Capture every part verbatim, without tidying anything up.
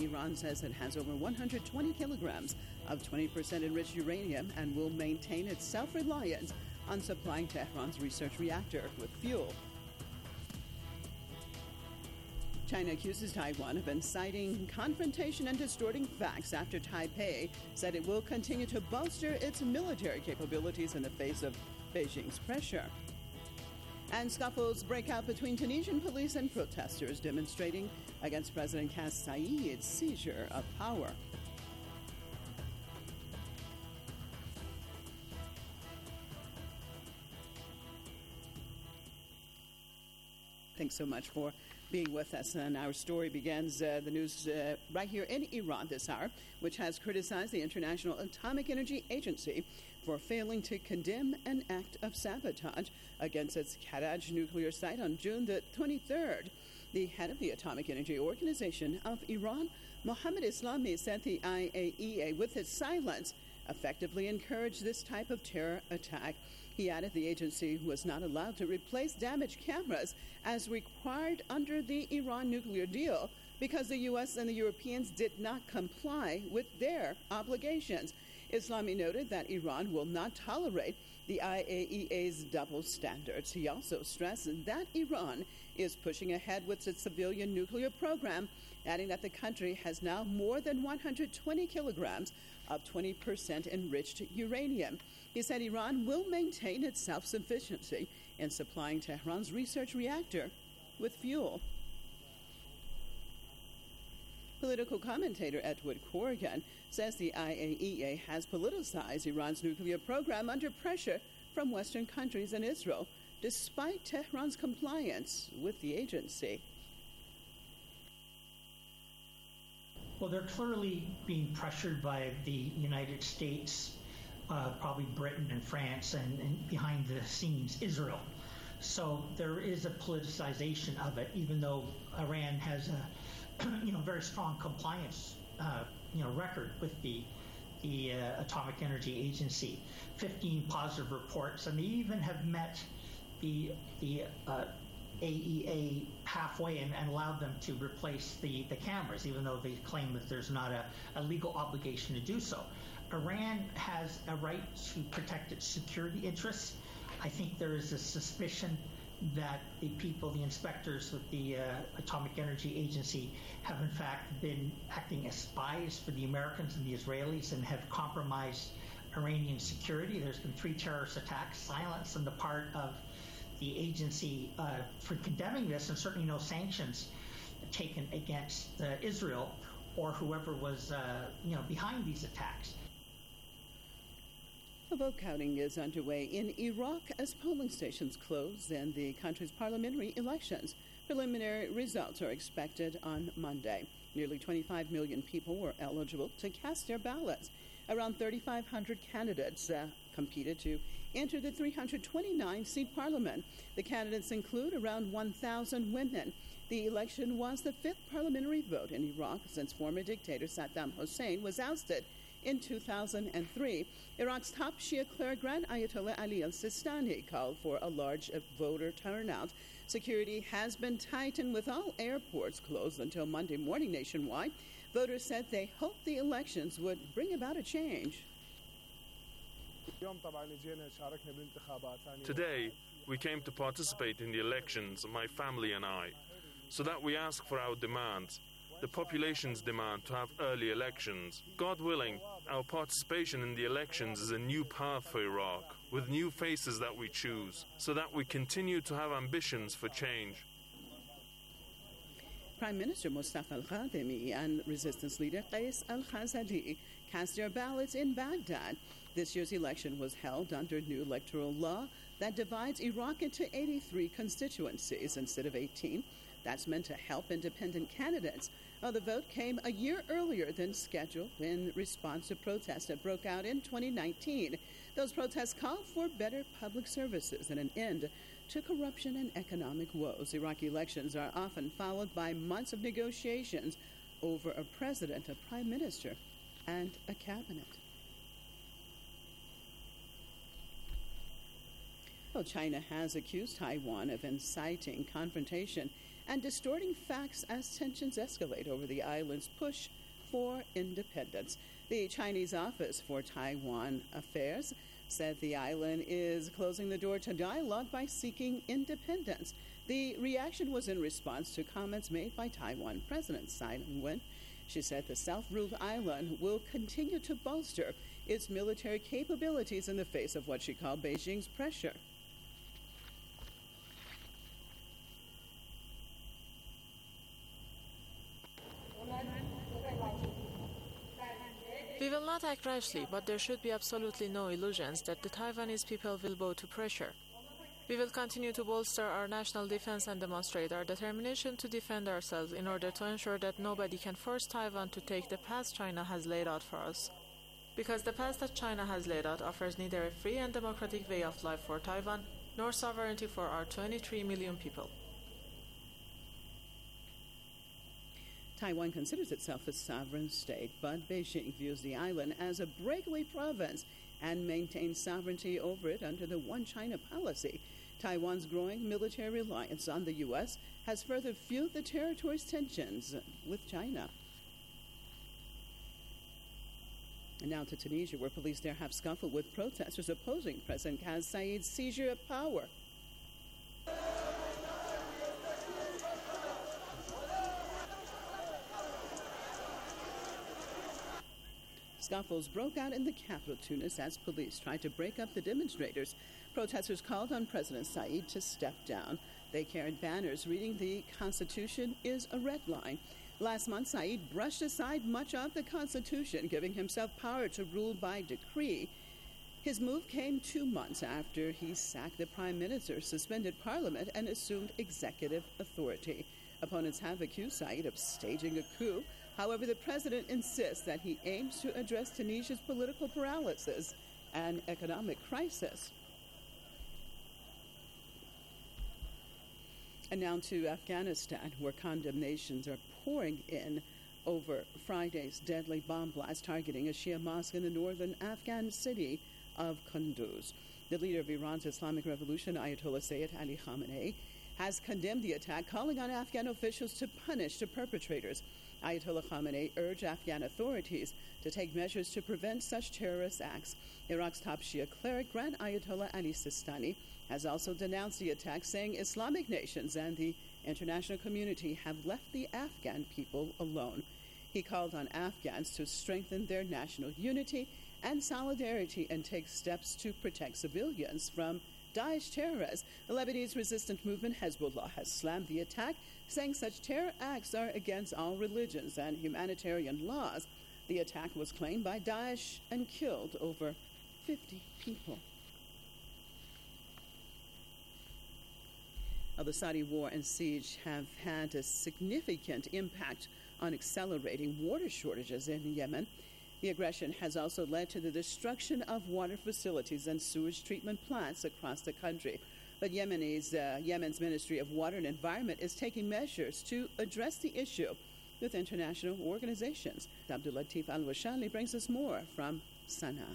Iran says it has over one hundred twenty kilograms of twenty percent enriched uranium and will maintain its self-reliance on supplying Tehran's research reactor with fuel. China accuses Taiwan of inciting confrontation and distorting facts after Taipei said it will continue to bolster its military capabilities in the face of Beijing's pressure. And scuffles break out between Tunisian police and protesters demonstrating against President Kais Saied's seizure of power. Thanks so much for being with us. And our story begins uh, the news uh, right here in Iran this hour, which has criticized the International Atomic Energy Agency for failing to condemn an act of sabotage against its Karaj nuclear site on June the twenty-third. The head of the Atomic Energy Organization of Iran, Mohammad Islami, said the I A E A, with its silence, effectively encouraged this type of terror attack. He added the agency was not allowed to replace damaged cameras as required under the Iran nuclear deal because the U S and the Europeans did not comply with their obligations. Islami noted that Iran will not tolerate the I A E A's double standards. He also stressed that Iran is pushing ahead with its civilian nuclear program, adding that the country has now more than one hundred twenty kilograms of twenty percent enriched uranium. He said Iran will maintain its self-sufficiency in supplying Tehran's research reactor with fuel. Political commentator Edward Corrigan says the I A E A has politicized Iran's nuclear program under pressure from Western countries and Israel, despite Tehran's compliance with the agency. Well, they're clearly being pressured by the United States, uh, probably Britain and France, and, and behind the scenes, Israel. So there is a politicization of it, even though Iran has a you know, very strong compliance, uh, you know, record with the the uh, Atomic Energy Agency. fifteen positive reports, and they even have met the the uh, A E A halfway and, and allowed them to replace the, the cameras, even though they claim that there's not a, a legal obligation to do so. Iran has a right to protect its security interests. I think there is a suspicion that the people, the inspectors with the uh, Atomic Energy Agency have in fact been acting as spies for the Americans and the Israelis and have compromised Iranian security. There's been three terrorist attacks, silence on the part of the agency uh, for condemning this, and certainly no sanctions taken against uh, Israel or whoever was uh, you know, behind these attacks. The vote counting is underway in Iraq as polling stations close and the country's parliamentary elections. Preliminary results are expected on Monday. Nearly twenty-five million people were eligible to cast their ballots. Around thirty-five hundred candidates uh, competed to enter the three hundred twenty-nine seat parliament. The candidates include around one thousand women. The election was the fifth parliamentary vote in Iraq since former dictator Saddam Hussein was ousted in two thousand three. Iraq's top Shia cleric Grand Ayatollah Ali al-Sistani called for a large voter turnout. Security has been tightened with all airports closed until Monday morning nationwide. Voters said they hoped the elections would bring about a change. Today, we came to participate in the elections, my family and I, so that we ask for our demands. The population's demand to have early elections. God willing, our participation in the elections is a new path for Iraq, with new faces that we choose, so that we continue to have ambitions for change. Prime Minister Mustafa al-Kadhimi and resistance leader Qais al-Khazali cast their ballots in Baghdad. This year's election was held under new electoral law that divides Iraq into eighty-three constituencies instead of eighteen. That's meant to help independent candidates. Well, the vote came a year earlier than scheduled in response to protests that broke out in twenty nineteen. Those protests called for better public services and an end to corruption and economic woes. Iraqi elections are often followed by months of negotiations over a president, a prime minister, and a cabinet. Well, China has accused Taiwan of inciting confrontation and distorting facts as tensions escalate over the island's push for independence. The Chinese Office for Taiwan Affairs said the island is closing the door to dialogue by seeking independence. The reaction was in response to comments made by Taiwan President Tsai Ing-wen. She said the self-ruled island will continue to bolster its military capabilities in the face of what she called Beijing's pressure. We will not act rashly, but there should be absolutely no illusions that the Taiwanese people will bow to pressure. We will continue to bolster our national defense and demonstrate our determination to defend ourselves in order to ensure that nobody can force Taiwan to take the path China has laid out for us. Because the path that China has laid out offers neither a free and democratic way of life for Taiwan, nor sovereignty for our twenty-three million people. Taiwan considers itself a sovereign state, but Beijing views the island as a breakaway province and maintains sovereignty over it under the One China policy. Taiwan's growing military reliance on the U S has further fueled the territory's tensions with China. And now to Tunisia, where police there have scuffled with protesters opposing President Kais Saied's seizure of power. Scuffles broke out in the capital, Tunis, as police tried to break up the demonstrators. Protesters called on President Saied to step down. They carried banners reading "The Constitution is a red line." Last month, Saied brushed aside much of the Constitution, giving himself power to rule by decree. His move came two months after he sacked the prime minister, suspended parliament, and assumed executive authority. Opponents have accused Saied of staging a coup. However, the president insists that he aims to address Tunisia's political paralysis and economic crisis. And now to Afghanistan, where condemnations are pouring in over Friday's deadly bomb blast targeting a Shia mosque in the northern Afghan city of Kunduz. The leader of Iran's Islamic Revolution, Ayatollah Sayyid Ali Khamenei, has condemned the attack, calling on Afghan officials to punish the perpetrators. Ayatollah Khamenei urged Afghan authorities to take measures to prevent such terrorist acts. Iraq's top Shia cleric, Grand Ayatollah Ali Sistani, has also denounced the attack, saying Islamic nations and the international community have left the Afghan people alone. He called on Afghans to strengthen their national unity and solidarity and take steps to protect civilians from Daesh terrorists. The Lebanese resistance movement Hezbollah has slammed the attack, saying such terror acts are against all religions and humanitarian laws. The attack was claimed by Daesh and killed over fifty people. Now, the Saudi war and siege have had a significant impact on accelerating water shortages in Yemen. The aggression has also led to the destruction of water facilities and sewage treatment plants across the country. But Yemenis, uh, Yemen's Ministry of Water and Environment is taking measures to address the issue with international organizations. Abdul Latif Al-Washali brings us more from Sana'a.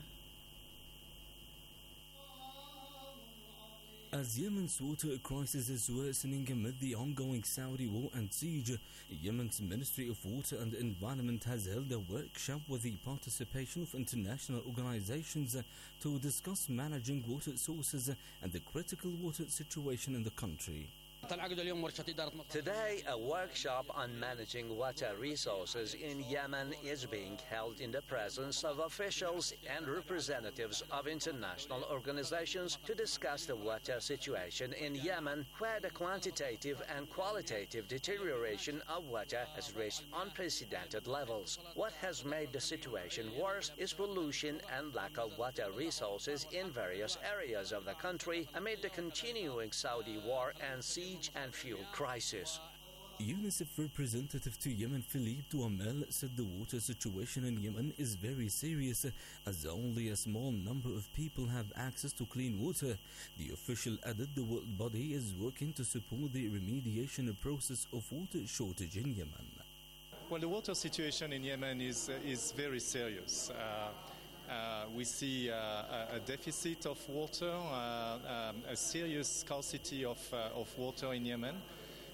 As Yemen's water crisis is worsening amid the ongoing Saudi war and siege, Yemen's Ministry of Water and Environment has held a workshop with the participation of international organizations to discuss managing water sources and the critical water situation in the country. Today, a workshop on managing water resources in Yemen is being held in the presence of officials and representatives of international organizations to discuss the water situation in Yemen, where the quantitative and qualitative deterioration of water has reached unprecedented levels. What has made the situation worse is pollution and lack of water resources in various areas of the country amid the continuing Saudi war and siege and fuel crisis. UNICEF representative to Yemen, Philippe Douamel, said the water situation in Yemen is very serious as only a small number of people have access to clean water. The official added the world body is working to support the remediation process of water shortage in Yemen. Well, the water situation in Yemen is, uh, is very serious. Uh, Uh, we see uh, a deficit of water, uh, um, a serious scarcity of, uh, of water in Yemen.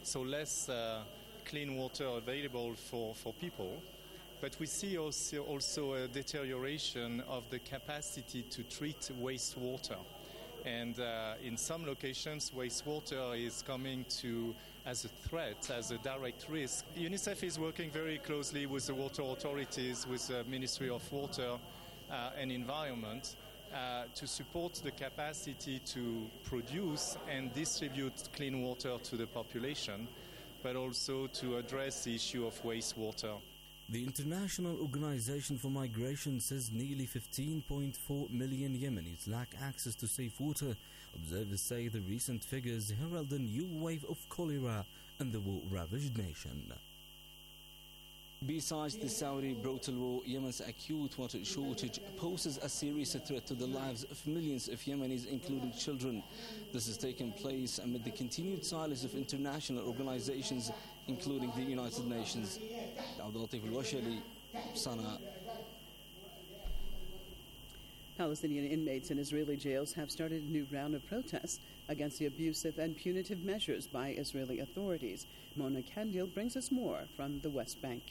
so less uh, clean water available for, for people. But we see also, also a deterioration of the capacity to treat wastewater. And uh, in some locations, wastewater is coming to as a threat, as a direct risk. UNICEF is working very closely with the water authorities, with the Ministry of Water uh, and Environment, uh, to support the capacity to produce and distribute clean water to the population, but also to address the issue of wastewater. The International Organization for Migration says nearly fifteen point four million Yemenis lack access to safe water. Observers say the recent figures herald a new wave of cholera in the war-ravaged nation. Besides the Saudi brutal war, Yemen's acute water shortage poses a serious threat to the lives of millions of Yemenis, including children. This has taken place amid the continued silence of international organizations, including the United Nations. Abdulatif al-Washali, Sana. Palestinian inmates in Israeli jails have started a new round of protests against the abusive and punitive measures by Israeli authorities. Mona Kandil brings us more from the West Bank.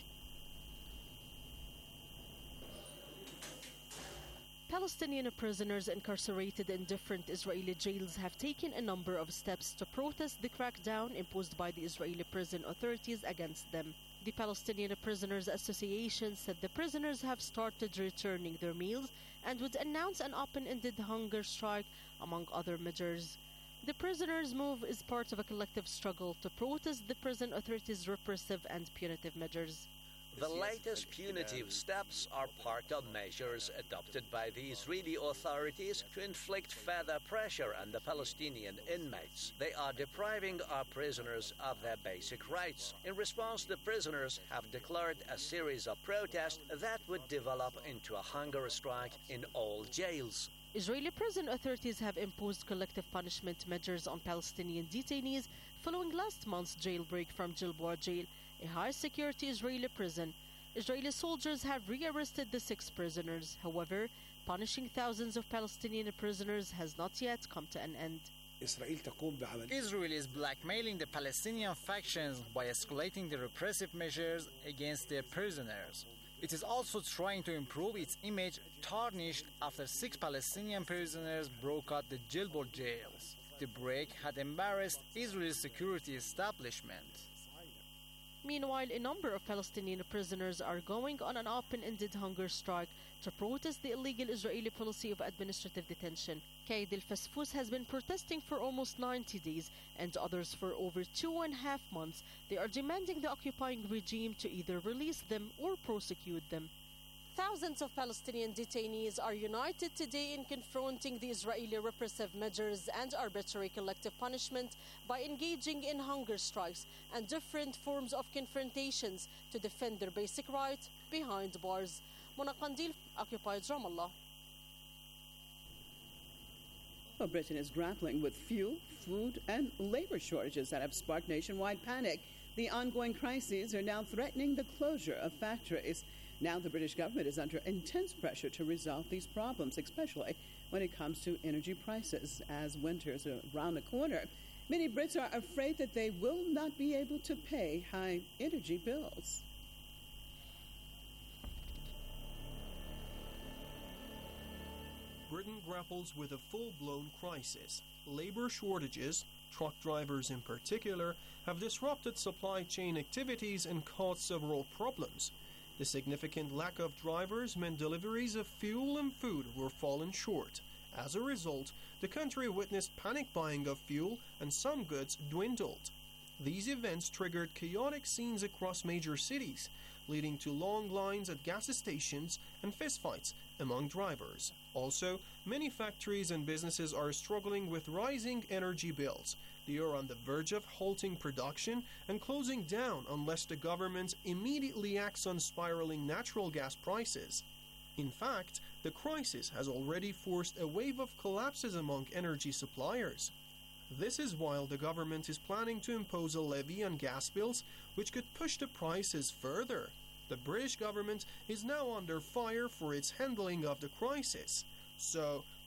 Palestinian prisoners incarcerated in different Israeli jails have taken a number of steps to protest the crackdown imposed by the Israeli prison authorities against them. The Palestinian Prisoners Association said the prisoners have started returning their meals and would announce an open-ended hunger strike, among other measures. The prisoners' move is part of a collective struggle to protest the prison authorities' repressive and punitive measures. The latest punitive steps are part of measures adopted by the Israeli authorities to inflict further pressure on the Palestinian inmates. They are depriving our prisoners of their basic rights. In response, the prisoners have declared a series of protests that would develop into a hunger strike in all jails. Israeli prison authorities have imposed collective punishment measures on Palestinian detainees following last month's jailbreak from Gilboa Jail, a high-security Israeli prison. Israeli soldiers have rearrested the six prisoners. However, punishing thousands of Palestinian prisoners has not yet come to an end. Israel is blackmailing the Palestinian factions by escalating the repressive measures against their prisoners. It is also trying to improve its image, tarnished after six Palestinian prisoners broke out the Gilboa jails. The break had embarrassed Israel's security establishment. Meanwhile, a number of Palestinian prisoners are going on an open-ended hunger strike to protest the illegal Israeli policy of administrative detention. Kaid al-Fasfus has been protesting for almost ninety days, and others for over two and a half months. They are demanding the occupying regime to either release them or prosecute them. Thousands of Palestinian detainees are united today in confronting the Israeli repressive measures and arbitrary collective punishment by engaging in hunger strikes and different forms of confrontations to defend their basic right behind bars. Mona Kandil, occupied Ramallah. Well, Britain is grappling with fuel, food, and labor shortages that have sparked nationwide panic. The ongoing crises are now threatening the closure of factories. Now the British government is under intense pressure to resolve these problems, especially when it comes to energy prices. As winter's around the corner, many Brits are afraid that they will not be able to pay high energy bills. Britain grapples with a full-blown crisis. Labor shortages, truck drivers in particular, have disrupted supply chain activities and caused several problems. The significant lack of drivers meant deliveries of fuel and food were falling short. As a result, the country witnessed panic buying of fuel and some goods dwindled. These events triggered chaotic scenes across major cities, leading to long lines at gas stations and fistfights among drivers. Also, many factories and businesses are struggling with rising energy bills. They are on the verge of halting production and closing down unless the government immediately acts on spiraling natural gas prices. In fact, the crisis has already forced a wave of collapses among energy suppliers. This is while the government is planning to impose a levy on gas bills, which could push the prices further. The British government is now under fire for its handling of the crisis. So,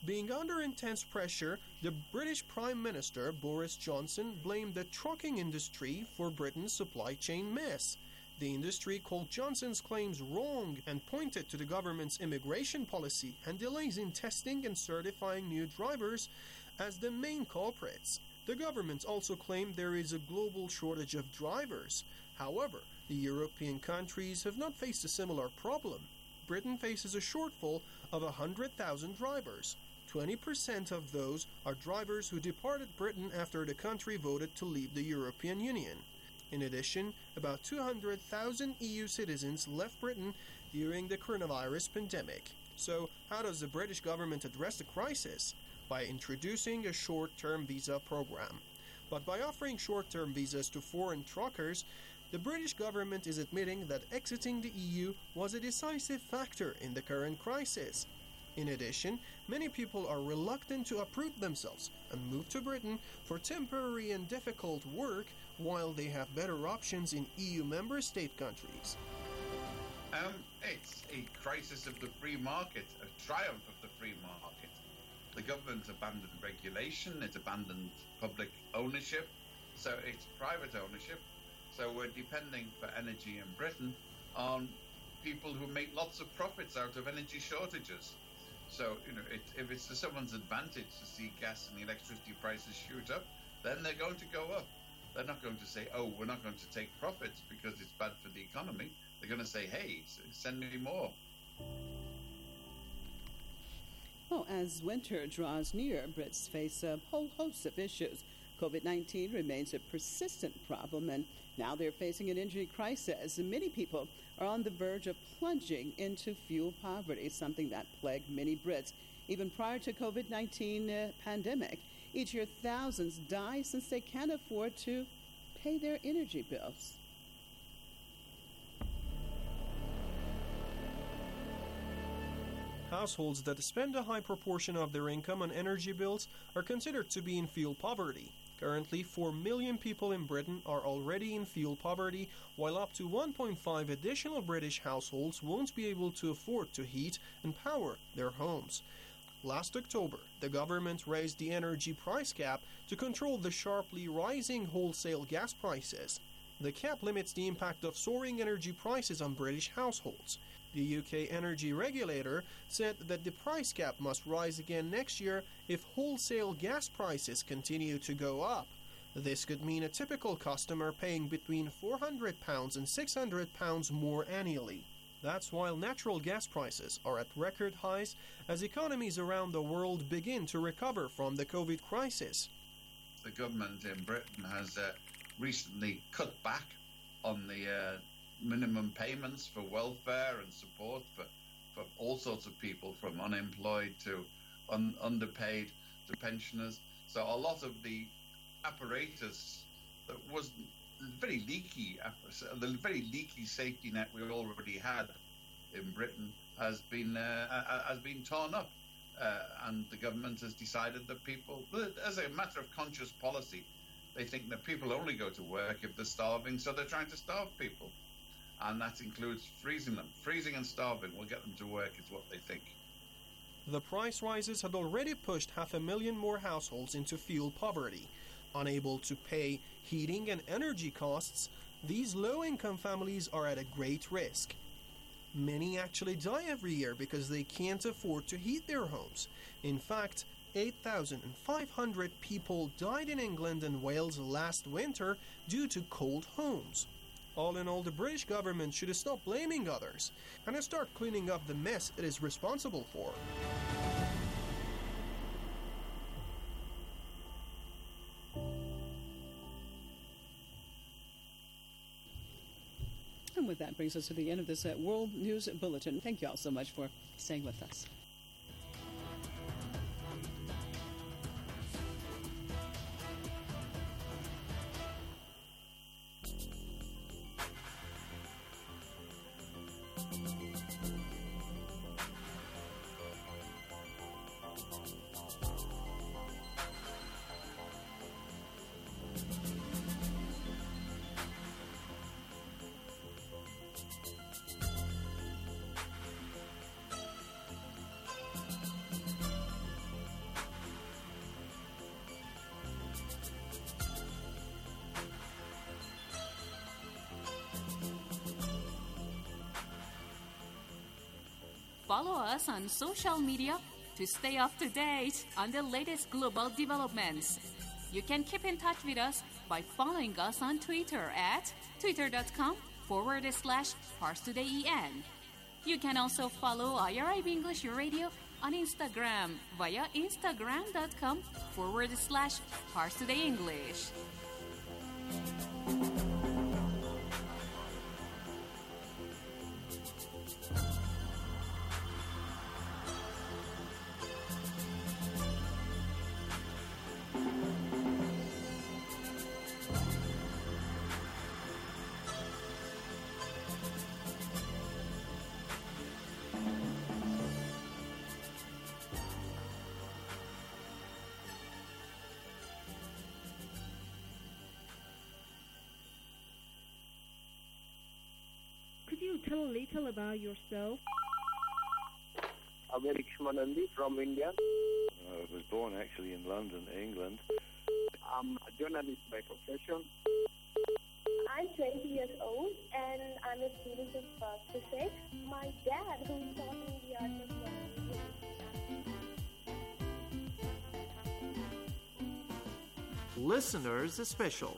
Being under intense pressure, the British Prime Minister Boris Johnson blamed the trucking industry for Britain's supply chain mess. The industry called Johnson's claims wrong and pointed to the government's immigration policy and delays in testing and certifying new drivers as the main culprits. The government also claimed there is a global shortage of drivers. However, the European countries have not faced a similar problem. Britain faces a shortfall of one hundred thousand drivers. twenty percent of those are drivers who departed Britain after the country voted to leave the European Union. In addition, about two hundred thousand E U citizens left Britain during the coronavirus pandemic. So, how does the British government address the crisis? By introducing a short-term visa program. But by offering short-term visas to foreign truckers, the British government is admitting that exiting the E U was a decisive factor in the current crisis. In addition, many people are reluctant to uproot themselves and move to Britain for temporary and difficult work while they have better options in E U member state countries. Um, it's a crisis of the free market, a triumph of the free market. The government abandoned regulation, it abandoned public ownership, so it's private ownership. So we're depending for energy in Britain on people who make lots of profits out of energy shortages. So, you know, it, if it's to someone's advantage to see gas and electricity prices shoot up, then they're going to go up. They're not going to say, oh, we're not going to take profits because it's bad for the economy. They're going to say, hey, send me more. Well, as winter draws near, Brits face a whole host of issues. COVID nineteen remains a persistent problem, and now they're facing an energy crisis. Many people are on the verge of plunging into fuel poverty, something that plagued many Brits even prior to COVID nineteen uh, pandemic. Each year, thousands die since they can't afford to pay their energy bills. Households that spend a high proportion of their income on energy bills are considered to be in fuel poverty. Currently, four million people in Britain are already in fuel poverty, while up to one point five additional British households won't be able to afford to heat and power their homes. Last October, the government raised the energy price cap to control the sharply rising wholesale gas prices. The cap limits the impact of soaring energy prices on British households. The U K energy regulator said that the price cap must rise again next year if wholesale gas prices continue to go up. This could mean a typical customer paying between four hundred pounds and six hundred pounds more annually. That's while natural gas prices are at record highs as economies around the world begin to recover from the COVID crisis. The government in Britain has uh, recently cut back on the uh, minimum payments for welfare and support for, for all sorts of people, from unemployed to un- underpaid to pensioners. So a lot of the apparatus that was very leaky, the very leaky safety net we already had in Britain has been uh, has been torn up, uh, and the government has decided that people, as a matter of conscious policy, they think that people only go to work if they're starving, so they're trying to starve people. And that includes freezing them. Freezing and starving will get them to work, is what they think. The price rises had already pushed half a million more households into fuel poverty. Unable to pay heating and energy costs, these low-income families are at a great risk. Many actually die every year because they can't afford to heat their homes. In fact, eight thousand five hundred people died in England and Wales last winter due to cold homes. All in all, the British government should stop blaming others and start cleaning up the mess it is responsible for. And with that brings us to the end of this uh, World News Bulletin. Thank you all so much for staying with us. follow us on social media to stay up to date on the latest global developments. You can keep in touch with us by following us on Twitter at twitter.com forward slash ParsTodayEN. You can also follow I R I B English Radio on Instagram via instagram.com forward slash ParsTodayEnglish. Could you tell a little about yourself? I'm Eric Shmanandi from India. I was born actually in London, England. I'm a journalist by profession. I'm twenty years old and I'm a student of uh, physics. My dad, who taught me the art of journalism. Listeners Special.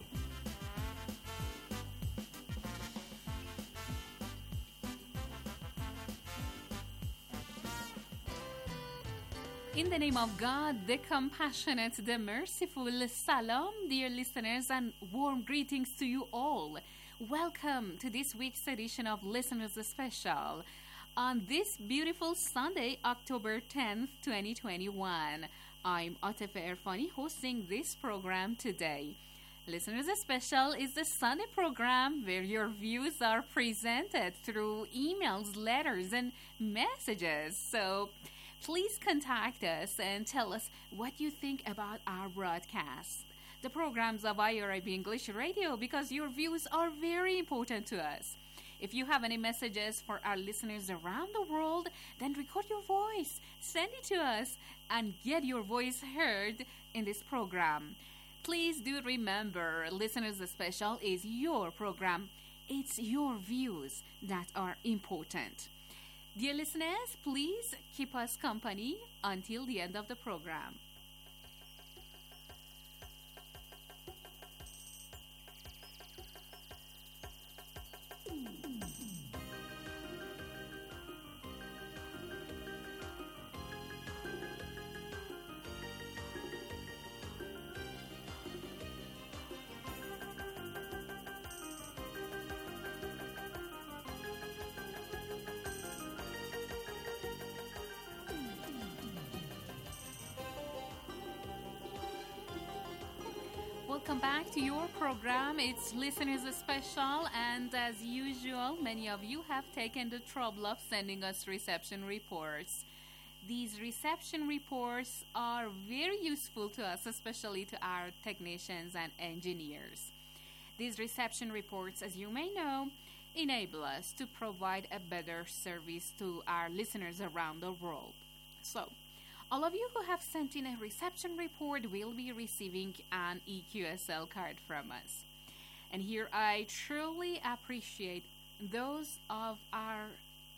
In the name of God, the compassionate, the merciful, Salam, dear listeners, and warm greetings to you all. Welcome to this week's edition of Listeners Special on this beautiful Sunday, October tenth, twenty twenty-one. I'm Atefe Erfani hosting this program today. Listeners Special is the Sunday program where your views are presented through emails, letters, and messages. So please contact us and tell us what you think about our broadcast, the programs of I R I B English Radio, because your views are very important to us. If you have any messages for our listeners around the world, then record your voice, send it to us, and get your voice heard in this program. Please do remember, Listeners Special is your program. It's your views that are important. Dear listeners, please keep us company until the end of the program. Welcome back to your program. It's Listeners Special, and as usual, many of you have taken the trouble of sending us reception reports. These reception reports are very useful to us, especially to our technicians and engineers. These reception reports, as you may know, enable us to provide a better service to our listeners around the world. So, all of you who have sent in a reception report will be receiving an E Q S L card from us. And here I truly appreciate those of our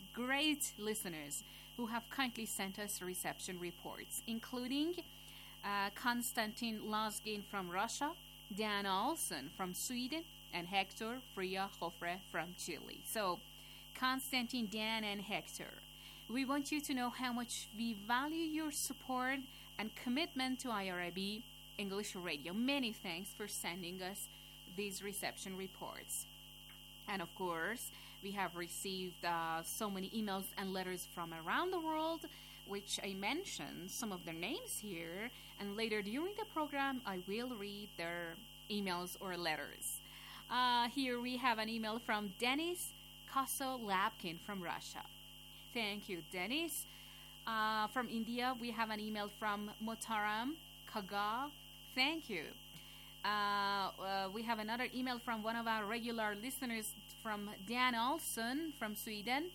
great listeners who have kindly sent us reception reports, including uh, Konstantin Lozgin from Russia, Dan Olsen from Sweden, and Hector Fria Jofre from Chile. So, Konstantin, Dan, and Hector, we want you to know how much we value your support and commitment to I R I B English Radio. Many thanks for sending us these reception reports. And of course, we have received uh, so many emails and letters from around the world, which I mentioned some of their names here, and later during the program, I will read their emails or letters. Uh, here we have an email from Denis Kosolapkin from Russia. Thank you, Dennis. Uh, from India, we have an email from Motaram Kaga. Thank you. Uh, uh, we have another email from one of our regular listeners, from Dan Olson from Sweden.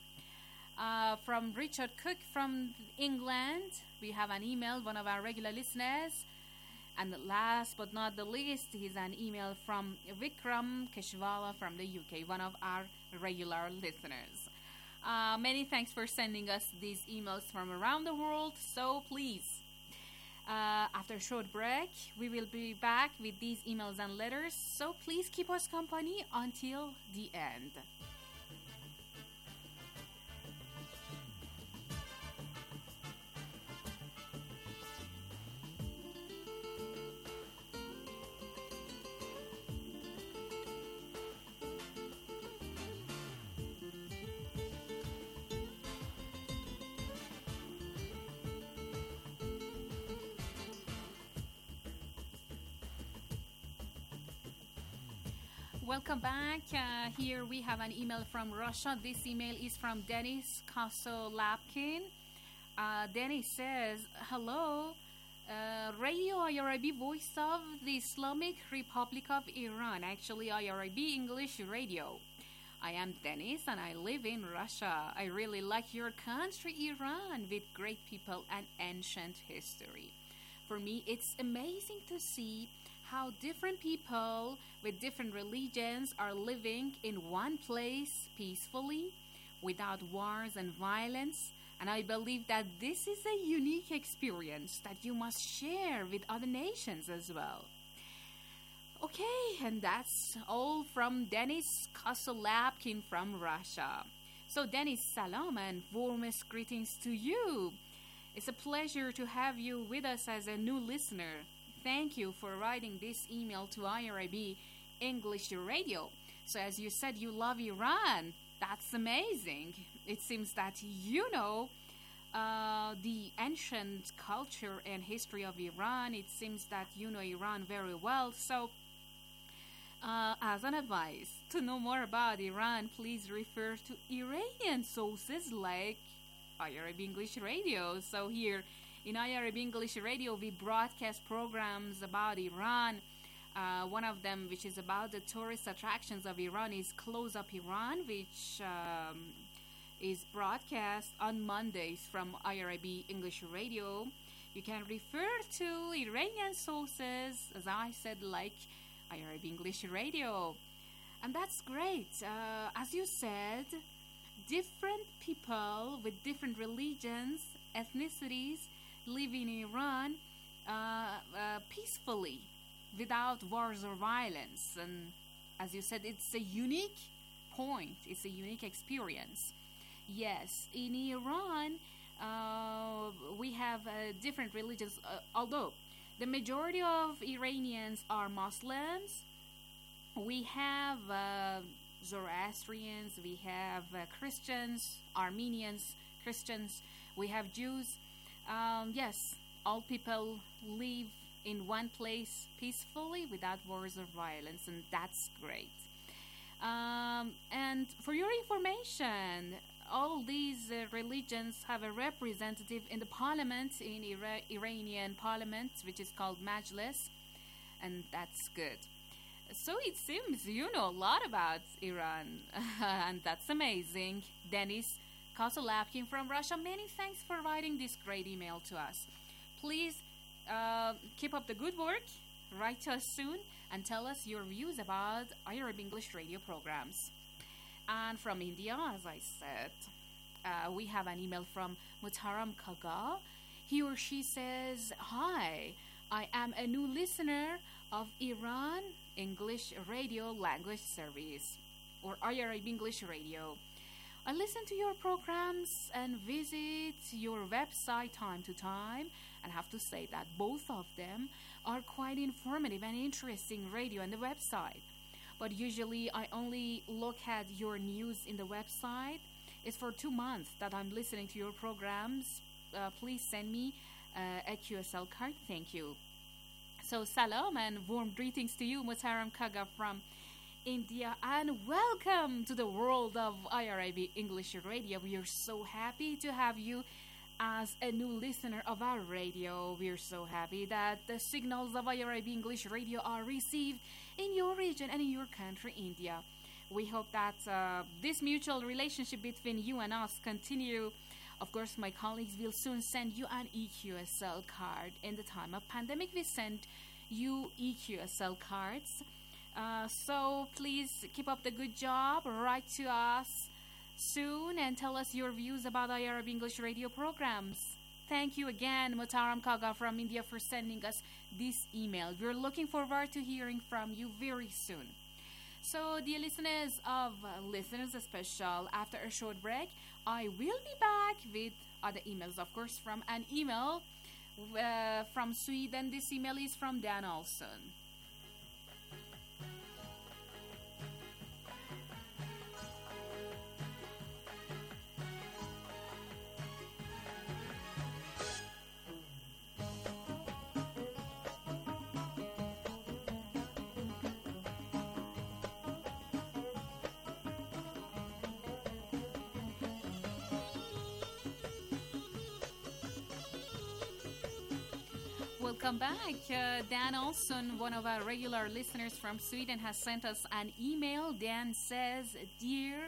Uh, from Richard Cook from England, we have an email, one of our regular listeners. And last but not the least is an email from Vikram Keshwala from the U K, one of our regular listeners. Uh, many thanks for sending us these emails from around the world. So please, uh, after a short break, we will be back with these emails and letters. So please keep us company until the end. Welcome back. Uh, here we have an email from Russia. This email is from Denis Kosolapkin. Uh, Denis says, hello, uh, Radio I R I B, voice of the Islamic Republic of Iran. Actually, I R I B English Radio. I am Denis and I live in Russia. I really like your country, Iran, with great people and ancient history. For me, it's amazing to see how different people with different religions are living in one place peacefully, without wars and violence. And I believe that this is a unique experience that you must share with other nations as well. Okay, and that's all from Denis Kosolapkin from Russia. So Denis, salam and warmest greetings to you. It's a pleasure to have you with us as a new listener. Thank you for writing this email to I R I B English Radio. So as you said, you love Iran. That's amazing. It seems that you know uh, the ancient culture and history of Iran. It seems that you know Iran very well. So uh, as an advice, to know more about Iran, please refer to Iranian sources like I R I B English Radio. So here in I R I B English Radio, we broadcast programs about Iran. Uh, one of them, which is about the tourist attractions of Iran, is Close Up Iran, which um, is broadcast on Mondays from I R I B English Radio. You can refer to Iranian sources, as I said, like I R I B English Radio. And that's great. Uh, as you said, different people with different religions, ethnicities, live in Iran uh, uh, peacefully, without wars or violence. And as you said, it's a unique point. It's a unique experience. Yes, in Iran, uh, we have uh, different religions, uh, although the majority of Iranians are Muslims. We have uh, Zoroastrians, we have uh, Christians, Armenians, Christians, we have Jews. Um, yes, all people live in one place peacefully without wars or violence, and that's great. Um, and for your information, all these uh, religions have a representative in the parliament, in Ira- Iranian parliament, which is called Majlis, and that's good. So it seems you know a lot about Iran, and that's amazing. Denis Kosolapkin from Russia, many thanks for writing this great email to us. Please uh, keep up the good work, write to us soon, and tell us your views about I R I B English radio programs. And from India, as I said, uh, we have an email from Mutaram Kaga. He or she says, hi, I am a new listener of Iran English Radio Language Service, or I R I B English Radio. I listen to your programs and visit your website time to time, and have to say that both of them are quite informative and interesting, radio and the website. But usually I only look at your news in the website. It's for two months that I'm listening to your programs. Uh, please send me uh, a Q S L card. Thank you. So salam and warm greetings to you, Mutaram Kaga from India, and welcome to the world of I R I B English Radio. We are so happy to have you as a new listener of our radio. We are so happy that the signals of I R I B English Radio are received in your region and in your country, India. We hope that uh, this mutual relationship between you and us continue. Of course, my colleagues will soon send you an E Q S L card. In the time of pandemic, we send you E Q S L cards. Uh, so please keep up the good job. Write to us soon and tell us your views about our Arab English radio programs. Thank you again, Mutaram Kaga from India, for sending us this email. We're looking forward to hearing from you very soon. So, dear listeners of uh, Listeners Special, after a short break, I will be back with other emails, of course, from an email uh, from Sweden. This email is from Dan Olson. Welcome back. Uh, Dan Olson, one of our regular listeners from Sweden, has sent us an email. Dan says, Dear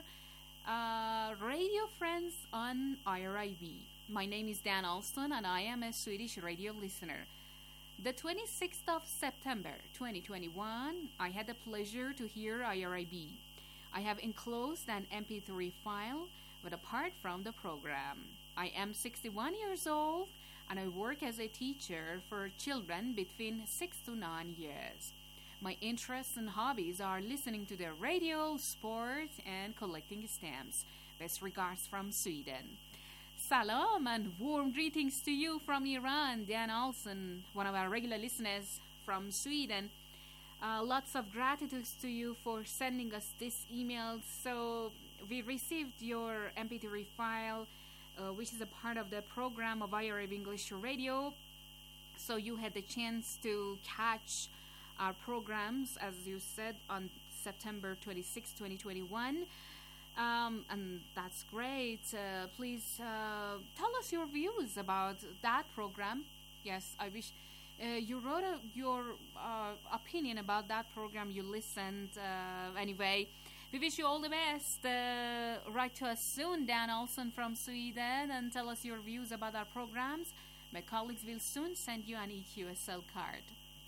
uh, radio friends on I R I B, my name is Dan Olson and I am a Swedish radio listener. The twenty-sixth of September twenty twenty-one, I had the pleasure to hear I R I B. I have enclosed an M P three file, but apart from the program, I am sixty-one years old and I work as a teacher for children between six to nine years. My interests and hobbies are listening to the radio, sport, and collecting stamps. Best regards from Sweden. Salam and warm greetings to you from Iran, Dan Olson, one of our regular listeners from Sweden. Uh, lots of gratitude to you for sending us this email. So we received your M P three file, Uh, which is a part of the program of I R A B English Radio. So you had the chance to catch our programs, as you said, on September twenty-sixth, twenty twenty-one. Um, and that's great. Uh, please uh, tell us your views about that program. Yes, I wish uh, you wrote a, your uh, opinion about that program. You listened. Uh, anyway, we wish you all the best. Uh, write to us soon, Dan Olson from Sweden, and tell us your views about our programs. My colleagues will soon send you an E Q S L card.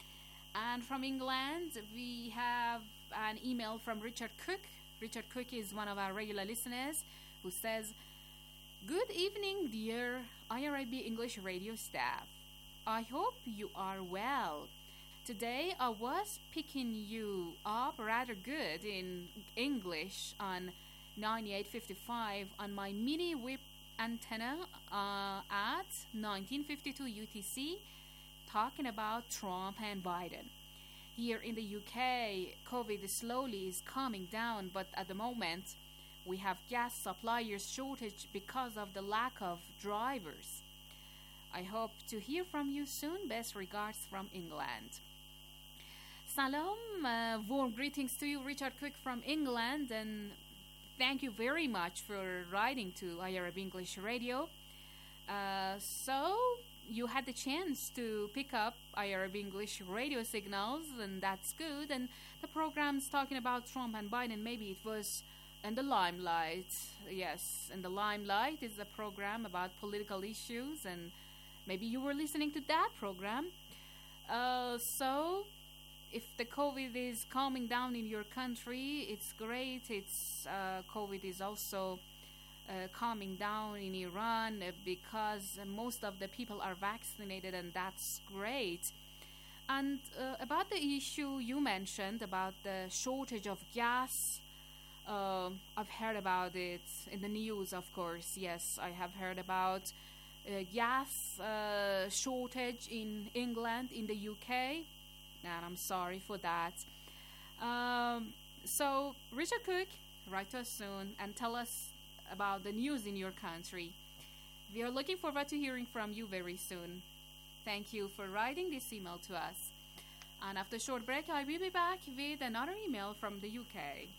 And from England, we have an email from Richard Cook. Richard Cook is one of our regular listeners who says, Good evening, dear I R I B English radio staff. I hope you are well. Today I was picking you up rather good in English on ninety-eight fifty-five on my mini whip antenna uh, at nineteen fifty-two U T C, talking about Trump and Biden. Here in the U K, COVID slowly is calming down, but at the moment we have gas suppliers shortage because of the lack of drivers. I hope to hear from you soon. Best regards from England. Salam, uh, warm greetings to you, Richard Cook from England, and thank you very much for writing to I R A B English Radio. Uh, so, you had the chance to pick up I R A B English radio signals, and that's good. And the program's talking about Trump and Biden, maybe it was in the limelight. Yes, in the limelight is a program about political issues, and maybe you were listening to that program. Uh, so, if the COVID is calming down in your country, it's great. It's uh, COVID is also uh, calming down in Iran uh, because most of the people are vaccinated, and that's great. And uh, about the issue you mentioned about the shortage of gas, uh, I've heard about it in the news, of course. Yes, I have heard about uh, gas uh, shortage in England, in the U K. And I'm sorry for that. Um, so, Richard Cook, write to us soon and tell us about the news in your country. We are looking forward to hearing from you very soon. Thank you for writing this email to us. And after a short break, I will be back with another email from the U K.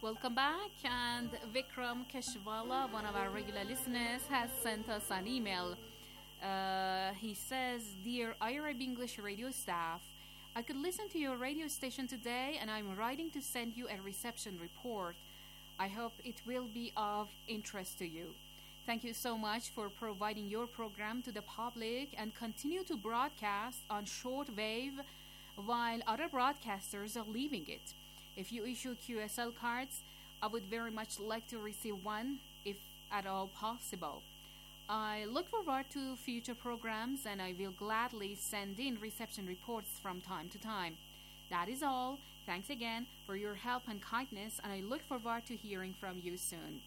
welcome back. And Vikram Keshwala, one of our regular listeners, has sent us an email. Uh, he says, Dear Arab English radio staff, I could listen to your radio station today and I'm writing to send you a reception report. I hope it will be of interest to you. Thank you so much for providing your program to the public and continue to broadcast on shortwave while other broadcasters are leaving it. If you issue Q S L cards, I would very much like to receive one, if at all possible. I look forward to future programs and I will gladly send in reception reports from time to time. That is all. Thanks again for your help and kindness, and I look forward to hearing from you soon.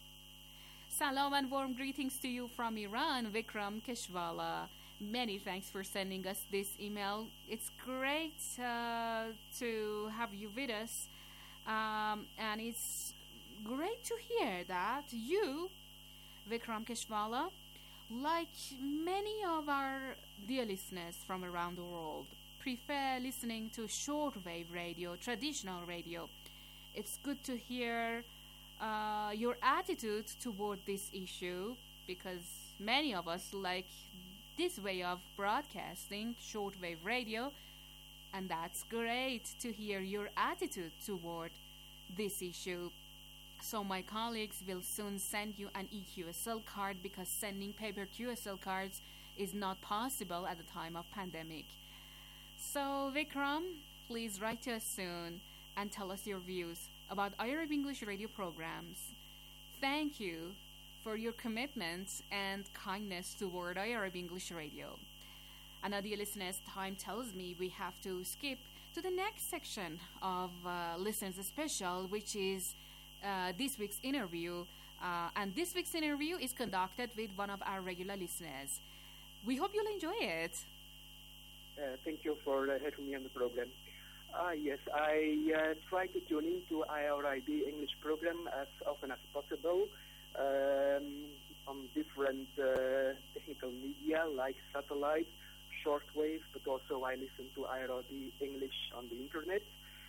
Salam and warm greetings to you from Iran, Vikram Keshwala. Many thanks for sending us this email. It's great uh, to have you with us, um, and it's great to hear that you, Vikram Keshwala, like many of our dear listeners from around the world, prefer listening to shortwave radio, traditional radio. It's good to hear uh, your attitude toward this issue, because many of us like this way of broadcasting, shortwave radio, and that's great to hear your attitude toward this issue. So my colleagues will soon send you an E Q S L card, because sending paper Q S L cards is not possible at the time of pandemic. So Vikram, please write to us soon and tell us your views about Arab English radio programs. Thank you for your commitment and kindness toward Arab English radio. And now, dear listeners, time tells me we have to skip to the next section of uh, Listeners Special, which is uh, this week's interview. Uh, and this week's interview is conducted with one of our regular listeners. We hope you'll enjoy it. Uh, thank you for uh, having me on the program. Uh, yes, I uh, try to tune in to I R I B English program as often as possible um, on different uh, technical media like satellite, shortwave, but also I listen to I R I B English on the internet.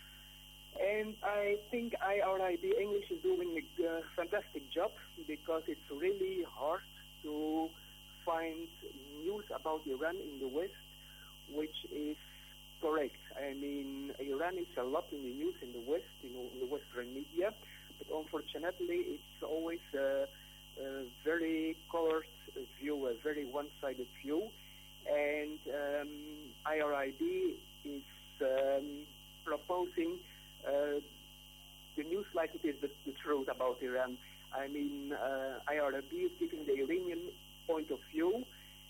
And I think I R I B English is doing a uh, fantastic job, because it's really hard to find news about Iran in the West which is correct. I mean, Iran is a lot in the news in the West, in, in the Western media, but unfortunately it's always a, a very colored view, a very one-sided view, and um, I R I B is um, proposing uh, the news like it is the, the truth about Iran. I mean, uh, I R I B is giving the Iranian point of view,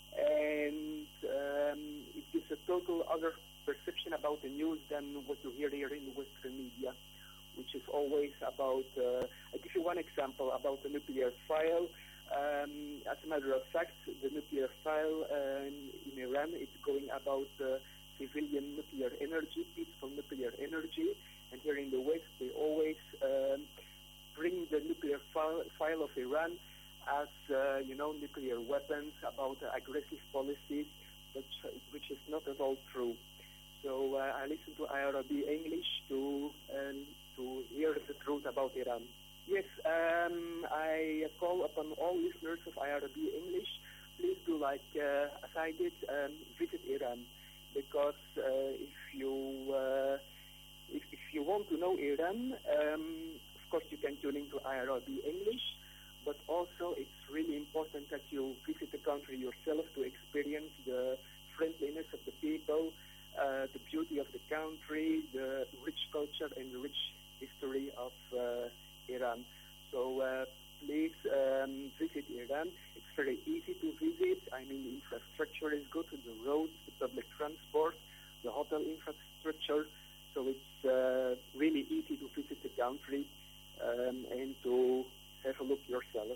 and um, it gives a total other perception about the news than what you hear here in the Western media, which is always about, uh, I'll give you one example about the nuclear file. Um, as a matter of fact, the nuclear file uh, in, in Iran is going about uh, civilian nuclear energy, peaceful nuclear energy, and here in the West they always um, bring the nuclear file, file of Iran as, uh, you know, nuclear weapons, about uh, aggressive policies, which, which is not at all true. So uh, I listen to I R I B English to, um, to hear the truth about Iran. Yes, um, I call upon all listeners of I R B English, please do like, uh, as I did, um, visit Iran, because uh, if you uh, if, if you want to know Iran, um, of course you can tune into I R B English, but also it's really important that you visit the country yourself to experience the friendliness of the people, uh, the beauty of the country, the rich culture and the rich history of uh, Iran. So uh, please um, visit Iran. It's very easy to visit. I mean, the infrastructure is good, the roads, the public transport, the hotel infrastructure. So it's uh, really easy to visit the country um, and to have a look yourself.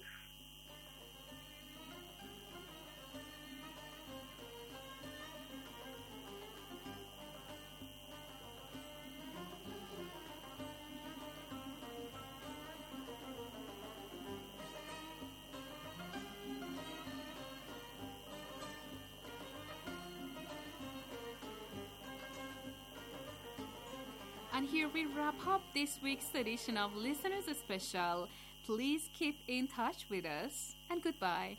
And here we wrap up this week's edition of Listeners Special. Please keep in touch with us, and goodbye.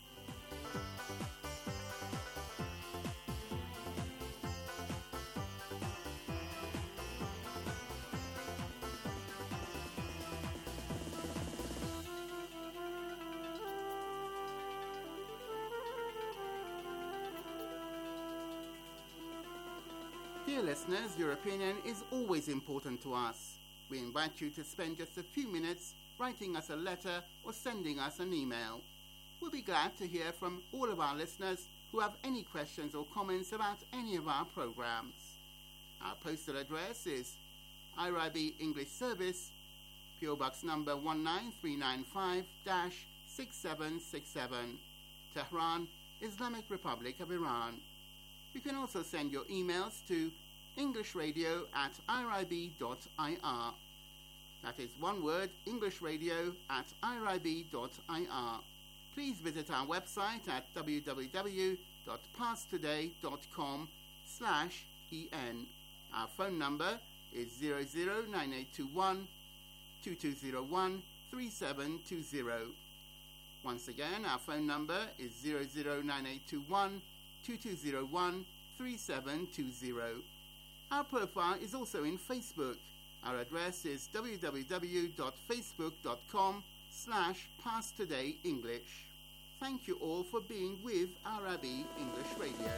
Dear listeners, your opinion is always important to us. We invite you to spend just a few minutes writing us a letter or sending us an email. We'll be glad to hear from all of our listeners who have any questions or comments about any of our programs. Our postal address is I R I B English Service, P O Box number one nine three nine five six seven six seven, Tehran, Islamic Republic of Iran. You can also send your emails to englishradio at irib dot I R. That is one word, englishradio at irib dot I R. Please visit our website at w w w dot parstoday dot com slash en. Our phone number is zero zero nine eight two one two two zero one three seven two zero. Once again, our phone number is zero zero nine eight two one two two zero one three seven two zero. Our profile is also in Facebook. Our address is w w w dot facebook dot com slash parstodayenglish. Thank you all for being with Arabi English Radio.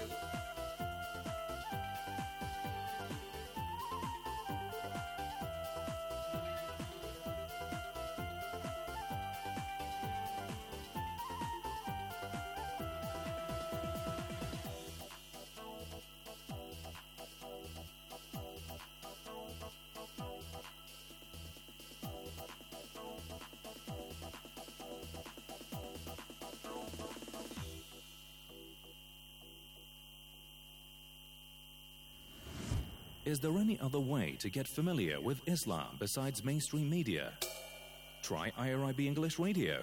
Is there any other way to get familiar with Islam besides mainstream media? Try I R I B English Radio.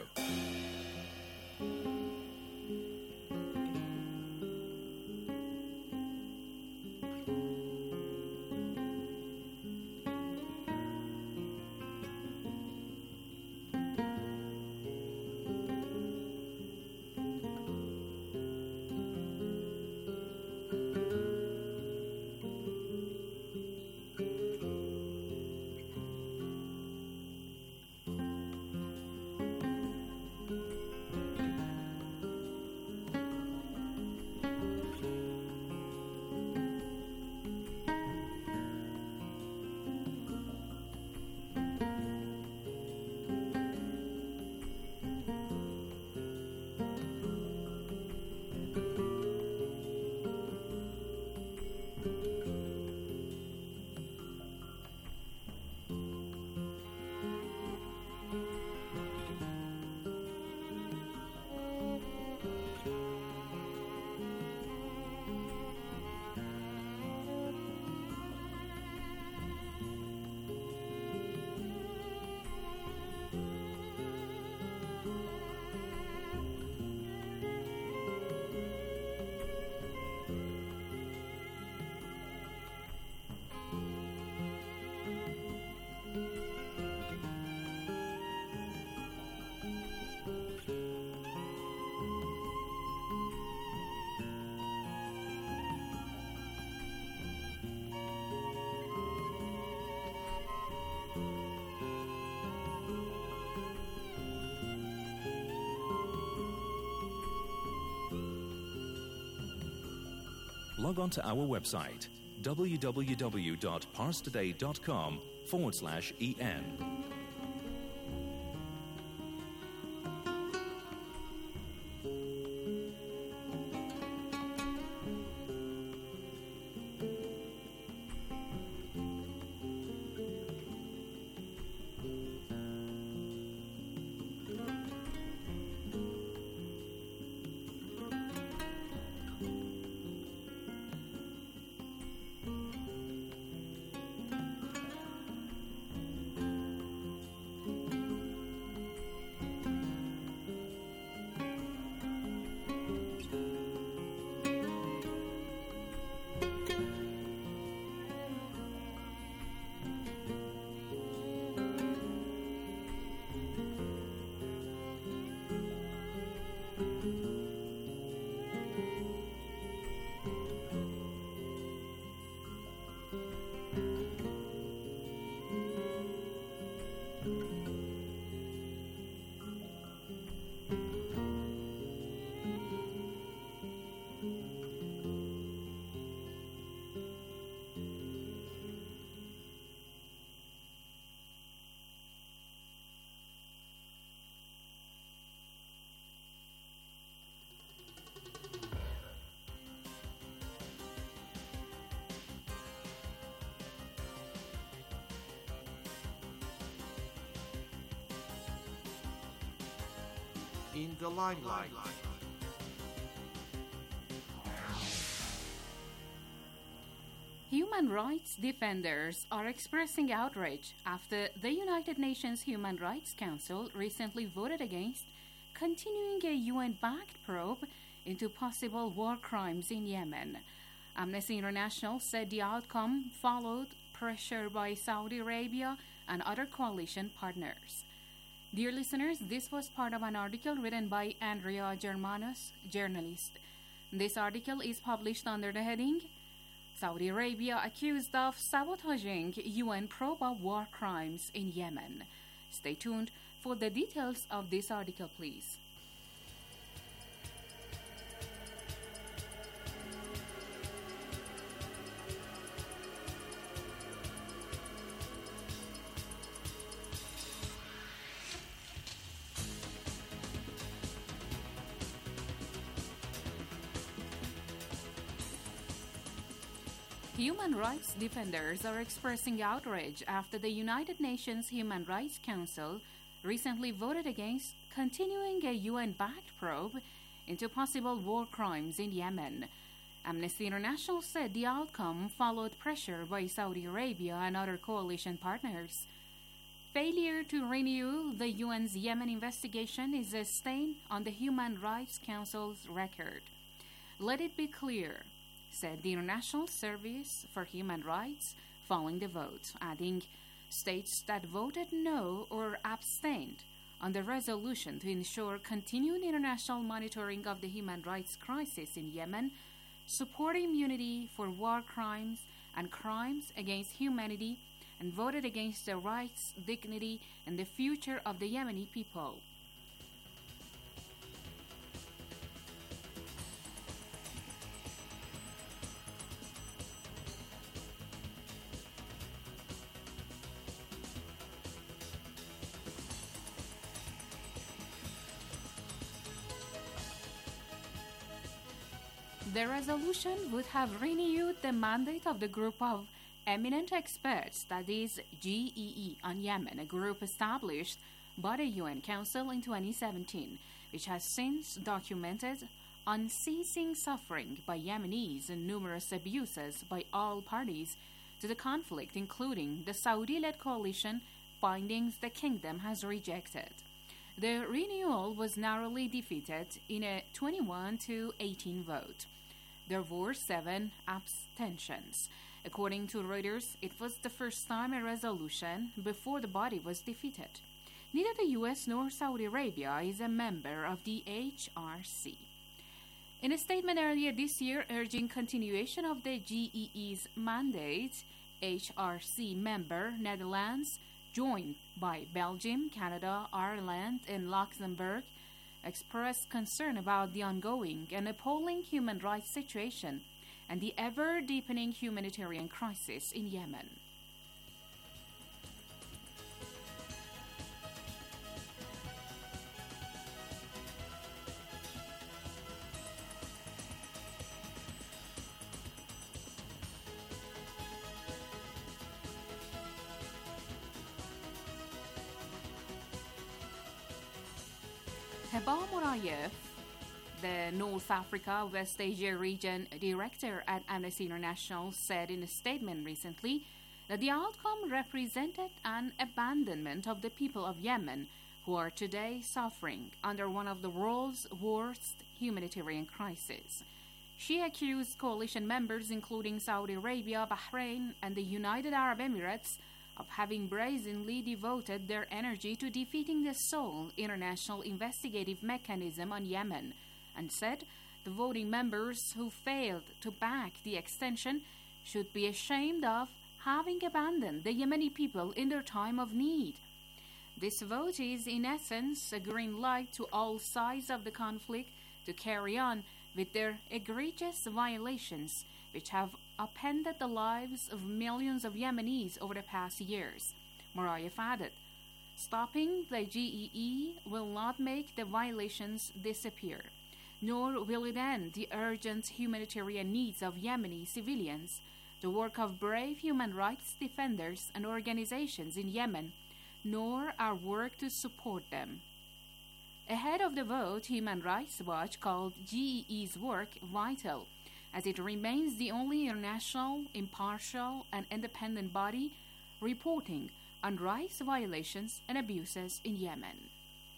Log on to our website, w w w dot parstoday dot com forward slash en. in the limelight. Human rights defenders are expressing outrage after the United Nations Human Rights Council recently voted against continuing a U N-backed probe into possible war crimes in Yemen. Amnesty International said the outcome followed pressure by Saudi Arabia and other coalition partners. Dear listeners, this was part of an article written by Andrea Germanos, journalist. This article is published under the heading Saudi Arabia accused of sabotaging U N probe of war crimes in Yemen. Stay tuned for the details of this article, please. Human rights defenders are expressing outrage after the United Nations Human Rights Council recently voted against continuing a U N-backed probe into possible war crimes in Yemen. Amnesty International said the outcome followed pressure by Saudi Arabia and other coalition partners. Failure to renew the U N's Yemen investigation is a stain on the Human Rights Council's record. Let it be clear, said the International Service for Human Rights following the vote, adding, states that voted no or abstained on the resolution to ensure continued international monitoring of the human rights crisis in Yemen support immunity for war crimes and crimes against humanity, and voted against the rights, dignity, and the future of the Yemeni people. The resolution would have renewed the mandate of the group of eminent experts, that is G E E, on Yemen, a group established by the U N Council in twenty seventeen, which has since documented unceasing suffering by Yemenis and numerous abuses by all parties to the conflict, including the Saudi-led coalition, findings the kingdom has rejected. The renewal was narrowly defeated in a twenty-one to eighteen vote. There were seven abstentions. According to Reuters, it was the first time a resolution before the body was defeated. Neither the U S nor Saudi Arabia is a member of the H R C. In a statement earlier this year urging continuation of the G E E's mandate, H R C member Netherlands, joined by Belgium, Canada, Ireland, and Luxembourg, expressed concern about the ongoing and appalling human rights situation and the ever-deepening humanitarian crisis in Yemen. Heba Morayev, the North Africa West Asia region director at Amnesty International, said in a statement recently that the outcome represented an abandonment of the people of Yemen, who are today suffering under one of the world's worst humanitarian crises. She accused coalition members, including Saudi Arabia, Bahrain, and the United Arab Emirates, of having brazenly devoted their energy to defeating the sole international investigative mechanism on Yemen, and said the voting members who failed to back the extension should be ashamed of having abandoned the Yemeni people in their time of need. This vote is, in essence, a green light to all sides of the conflict to carry on with their egregious violations, which have upended the lives of millions of Yemenis over the past years. Morayev added, stopping the G E E will not make the violations disappear, nor will it end the urgent humanitarian needs of Yemeni civilians, the work of brave human rights defenders and organizations in Yemen, nor our work to support them. Ahead of the vote, Human Rights Watch called G E E's work vital, as it remains the only international, impartial, and independent body reporting on rights violations and abuses in Yemen.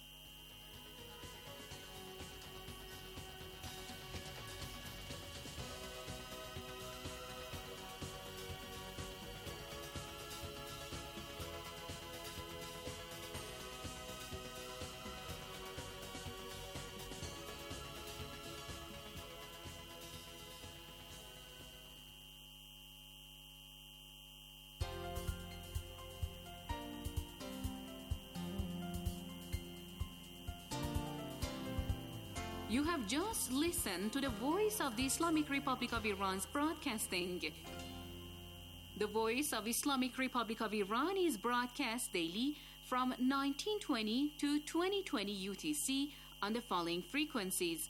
You have just listened to the Voice of the Islamic Republic of Iran's broadcasting. The Voice of Islamic Republic of Iran is broadcast daily from nineteen twenty to twenty twenty U T C on the following frequencies.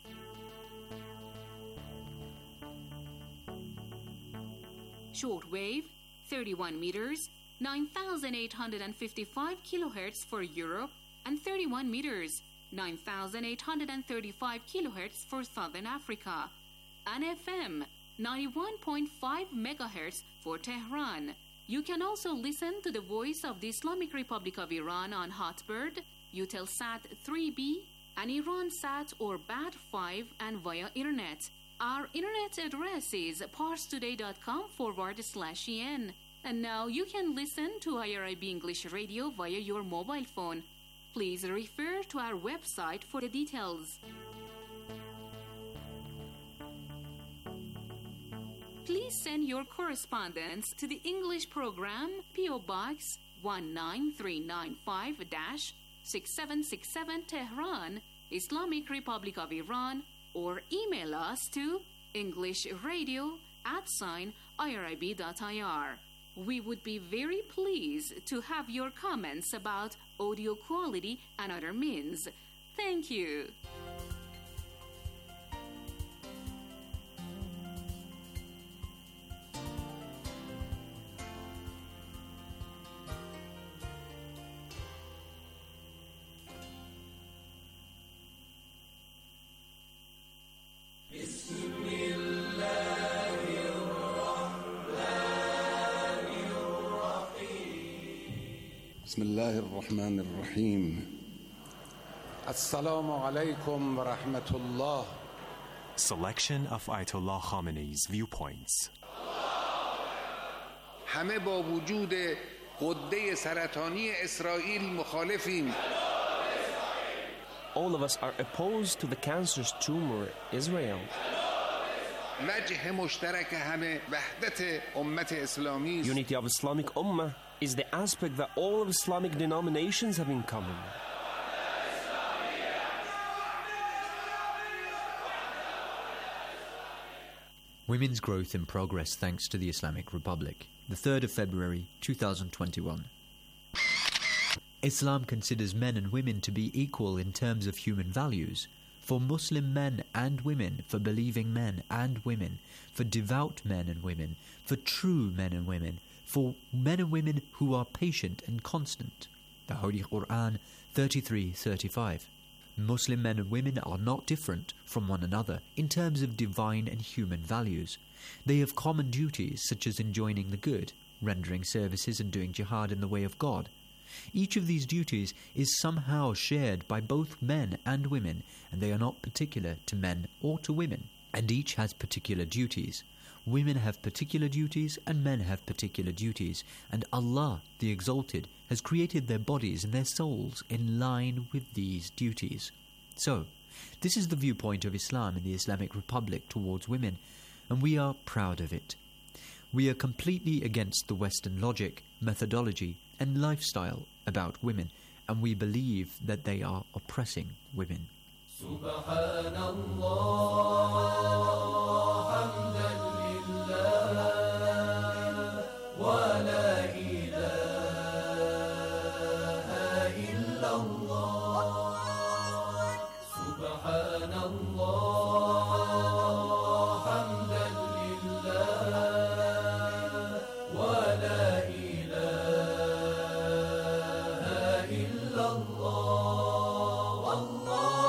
Shortwave, thirty-one meters, nine thousand eight hundred fifty-five kilohertz for Europe, and thirty-one meters, nine thousand eight hundred thirty-five kilohertz for Southern Africa, and F M, ninety-one point five megahertz for Tehran. You can also listen to the Voice of the Islamic Republic of Iran on Hotbird, Eutelsat three B, and IranSat or B A T five, and via Internet. Our internet address is parstoday.com forward slash en. And now you can listen to I R I B English Radio via your mobile phone. Please refer to our website for the details. Please send your correspondence to the English program, P O Box one nine three nine five, six seven six seven, Tehran, Islamic Republic of Iran, or email us to englishradio at sign irib.ir. We would be very pleased to have your comments about audio quality and other means. Thank you. بسم الله الرحمن الرحيم السلام عليكم ورحمة الله. Selection of Ayatollah Khamenei's viewpoints. همه با وجود غده سرطانی اسرائیل مخالفیم. All of us are opposed to the cancerous tumor Israel. وجه مشترک همه وحدت امت اسلامی. Unity of Islamic Ummah is the aspect that all of Islamic denominations have in common. Women's growth in progress thanks to the Islamic Republic. The third of February, two thousand twenty-one. Islam considers men and women to be equal in terms of human values. For Muslim men and women, for believing men and women, for devout men and women, for true men and women, for men and women who are patient and constant. The Holy Quran thirty-three thirty-five. Muslim men and women are not different from one another in terms of divine and human values. They have common duties such as enjoining the good, rendering services and doing jihad in the way of God. Each of these duties is somehow shared by both men and women, and they are not particular to men or to women, and each has particular duties. Women have particular duties and men have particular duties, and Allah, the Exalted, has created their bodies and their souls in line with these duties. So, this is the viewpoint of Islam in the Islamic Republic towards women, and we are proud of it. We are completely against the Western logic, methodology, and lifestyle about women, and we believe that they are oppressing women. Allah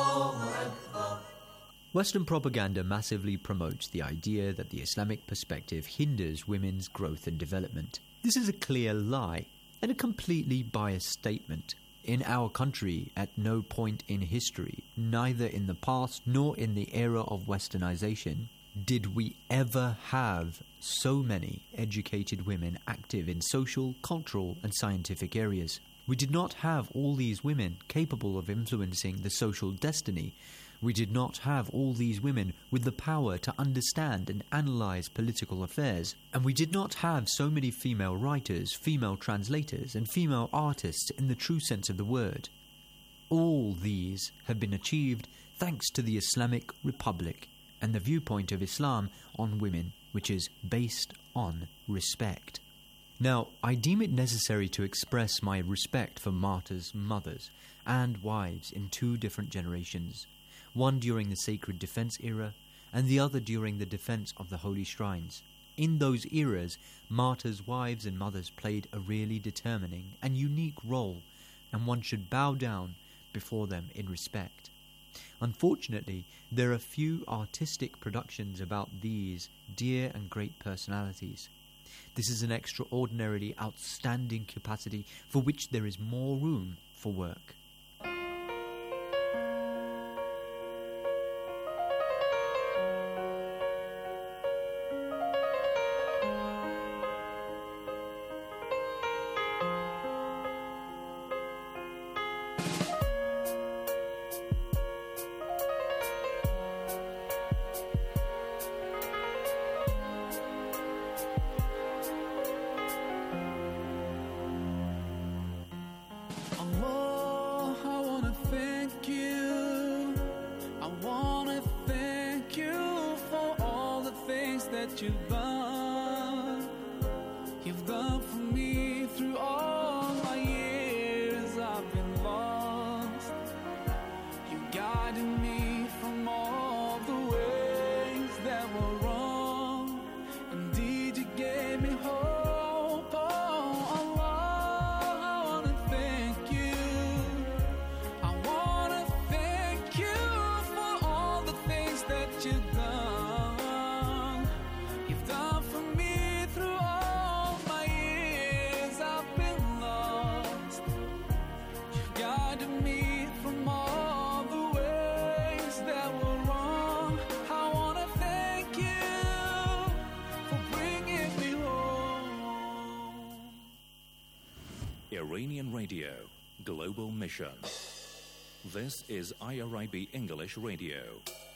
Western propaganda massively promotes the idea that the Islamic perspective hinders women's growth and development. This is a clear lie and a completely biased statement. In our country, at no point in history, neither in the past nor in the era of westernization, did we ever have so many educated women active in social, cultural, and scientific areas. We did not have all these women capable of influencing the social destiny. We did not have all these women with the power to understand and analyze political affairs. And we did not have so many female writers, female translators, and female artists in the true sense of the word. All these have been achieved thanks to the Islamic Republic and the viewpoint of Islam on women, which is based on respect. Now, I deem it necessary to express my respect for martyrs' mothers and wives in two different generations, one during the Sacred Defense era and the other during the defense of the holy shrines. In those eras, martyrs' wives and mothers played a really determining and unique role, and one should bow down before them in respect. Unfortunately, there are few artistic productions about these dear and great personalities. This is an extraordinarily outstanding capacity for which there is more room for work. You've done, you've done for me through all my years. I've been lost. You guided me from all the ways that were wrong. Indeed, you gave me hope. Oh, Allah, I wanna thank you. I wanna thank you for all the things that you've done. Iranian Radio, Global Mission. This is I R I B English Radio.